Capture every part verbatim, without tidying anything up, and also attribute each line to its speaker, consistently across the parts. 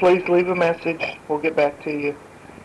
Speaker 1: please leave a message. We'll get back to you.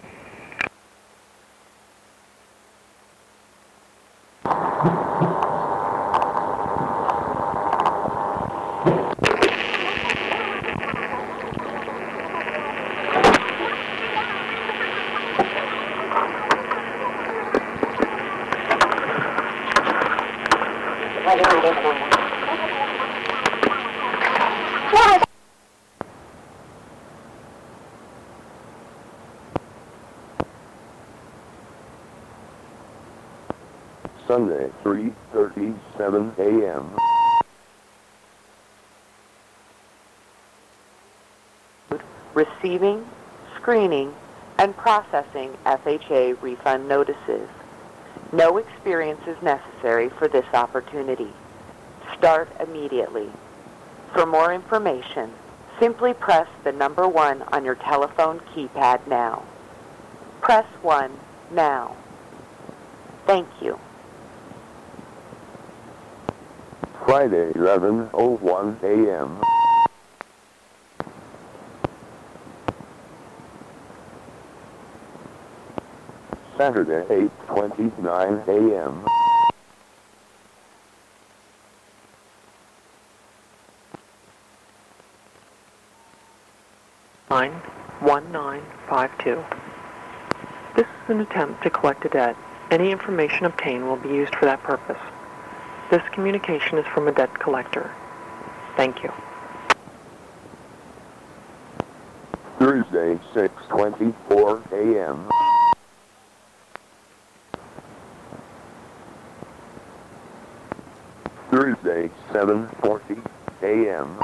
Speaker 2: Sunday, three thirty-seven a m
Speaker 3: Receiving, screening, and processing F H A refund notices. No experience is necessary for this opportunity. Start immediately. For more information, simply press the number one on your telephone keypad now. Press one now. Thank you.
Speaker 2: Friday, eleven oh one a m Saturday, eight twenty-nine a m
Speaker 4: Line one nine five two. This is an attempt to collect a debt. Any information obtained will be used for that purpose. This communication is from a debt collector. Thank you.
Speaker 2: Thursday, six twenty-four a m Thursday, seven forty a m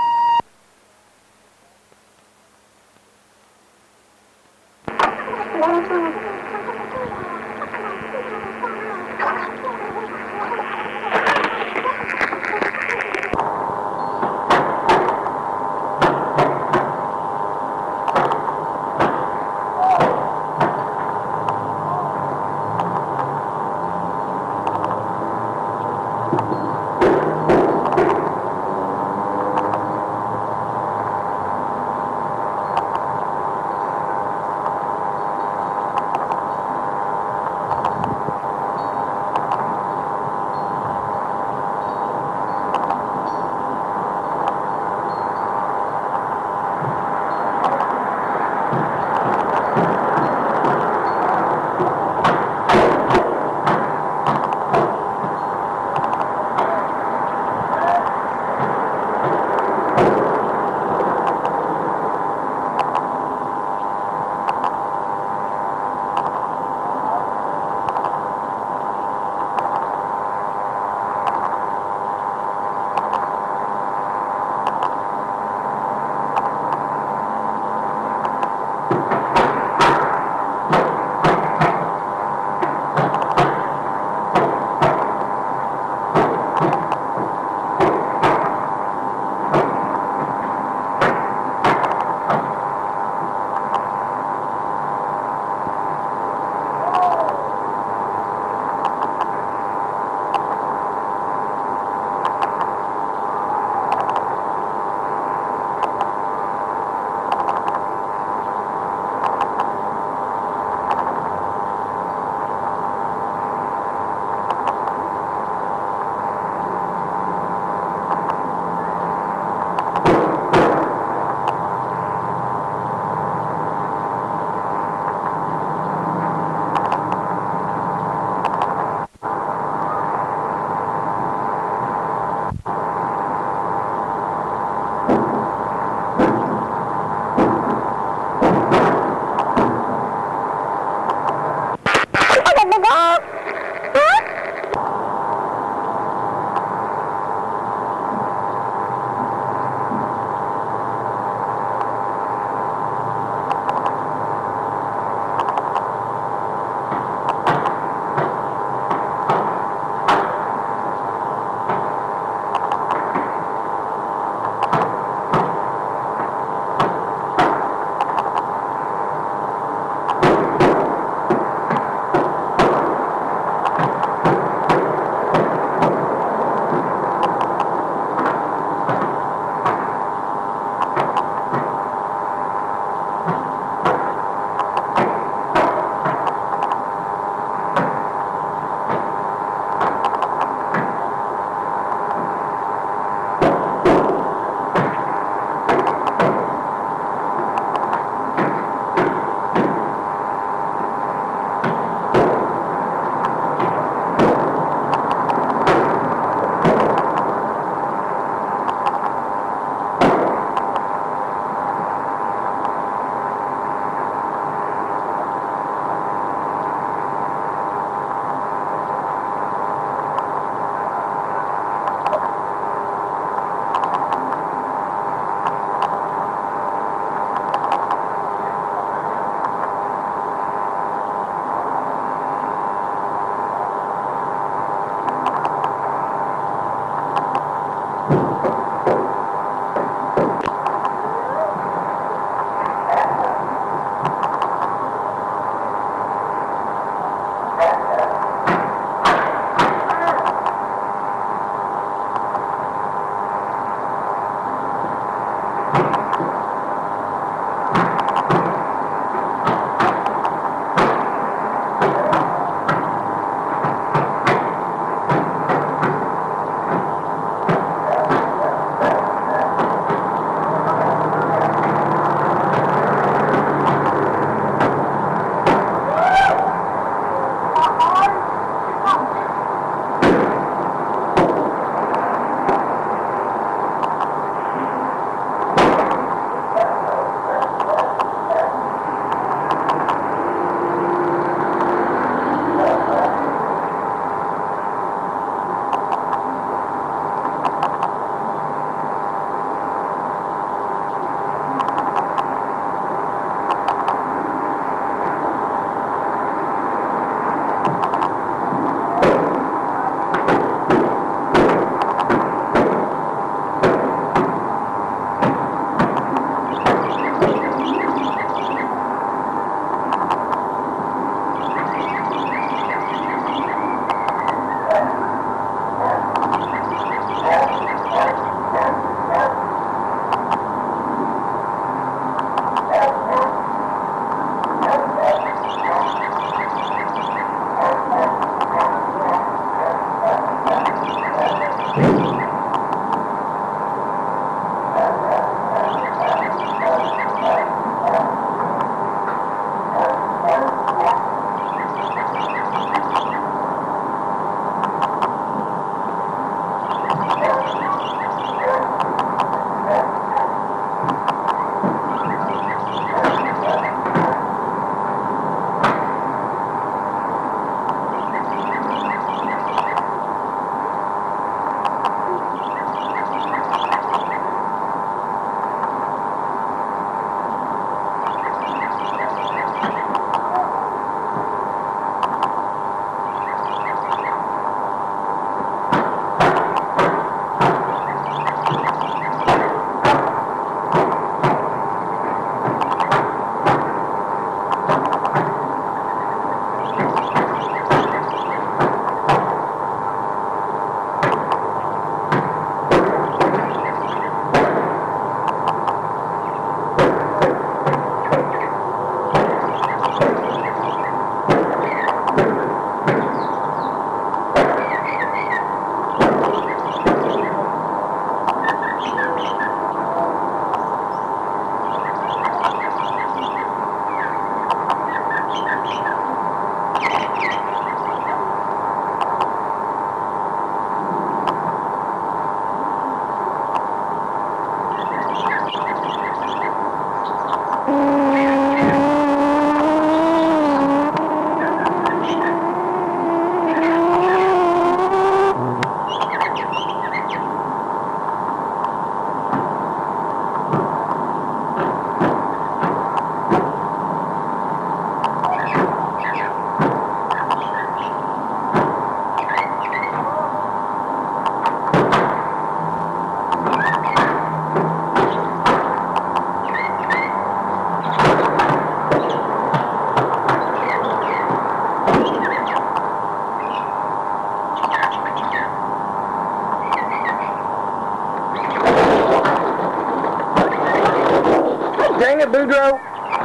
Speaker 1: Dang it, Boudreaux.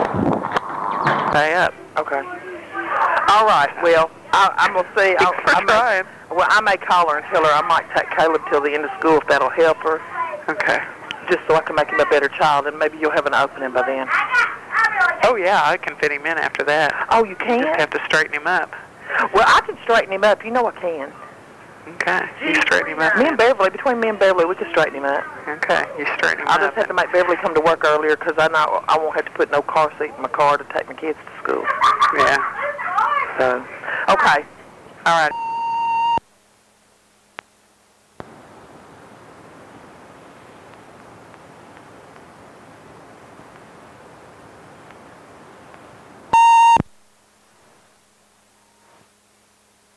Speaker 5: Stay up.
Speaker 1: Okay. All right. Well, I, I'm gonna see. I,
Speaker 5: for
Speaker 1: I
Speaker 5: trying.
Speaker 1: may, well, I may call her and tell her I might take Caleb till the end of school if that'll help her,
Speaker 5: Okay.
Speaker 1: just so I can make him a better child, and maybe you'll have an opening by then.
Speaker 5: Oh, yeah, I can fit him in after that.
Speaker 1: Oh, you can?
Speaker 5: Just have to straighten him up.
Speaker 1: Well, I can straighten him up. You know I can.
Speaker 5: Okay. You straighten him up.
Speaker 1: Me and Beverly, between me and Beverly, we can straighten him up.
Speaker 5: Okay. You straighten him
Speaker 1: I
Speaker 5: up.
Speaker 1: just have to make Beverly come to work earlier because I know I won't have to put no car seat in my car to take my kids to school.
Speaker 5: Yeah.
Speaker 1: So, okay.
Speaker 5: All right.